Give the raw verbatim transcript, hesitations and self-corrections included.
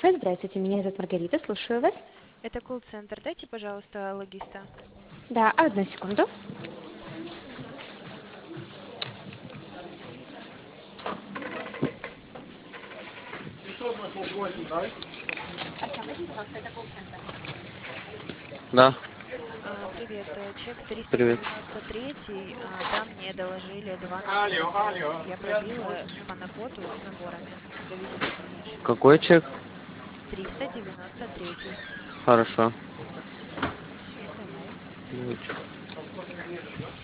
Альфа, здравствуйте, меня зовут Маргарита, слушаю вас. Это колл-центр. Дайте, пожалуйста, логиста. Да, одну секунду. Да, А, привет, э, чек триста привет. девяносто три, а, там мне доложили два наклейки. Я пробила по накоту с наборами. Довезите ко мне еще. Какой чек? триста девяносто три. Хорошо. Все, давай. Будет.